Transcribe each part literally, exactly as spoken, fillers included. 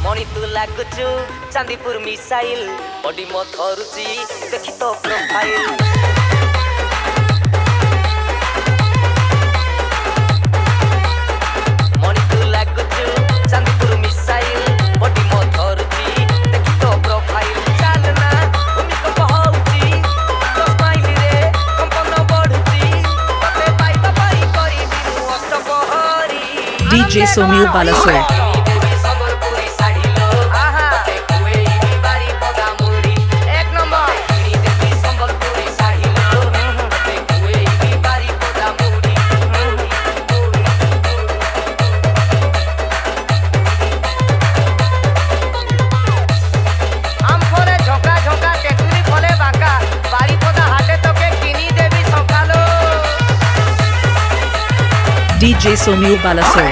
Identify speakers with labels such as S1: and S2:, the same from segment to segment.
S1: मणि तू लागुचु Chandipur missile body मो धरुची देखी तो प्रोफाइल मणि तू लागुचु चांदीपुर मिसाइल बॉडी मो धरुची देखी तो प्रोफाइल चालना भूमिकंप होउची तो स्माइल रे कंपन बढ़ुची तते पाइबा पाई करी बिनु अष्टपहरी
S2: DJ Somyu Balasore DJ Somyu Balasore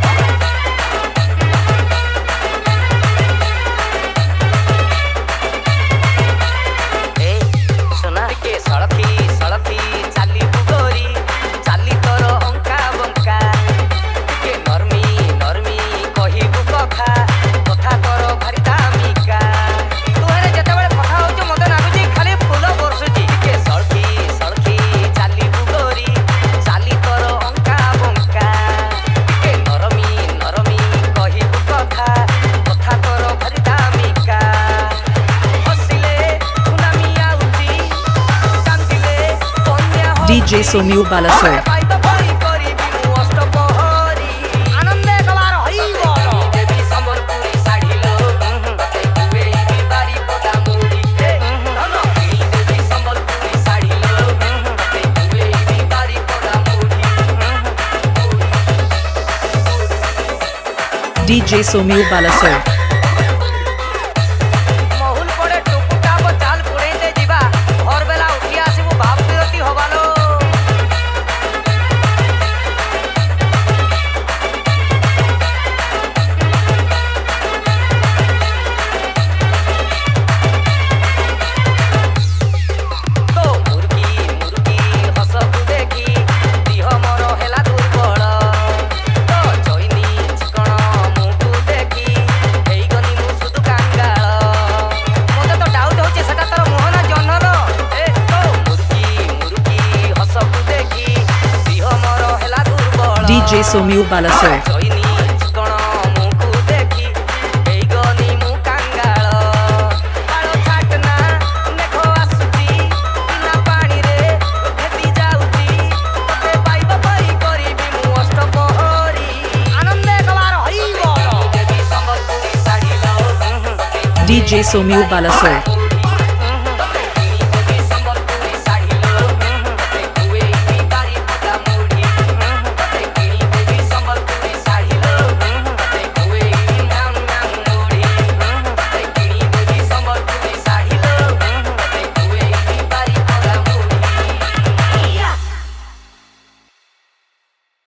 S2: DJ Somyu Balasore DJ Somyu Balasore DJ Somyu Balasore DJ Somyu Balasore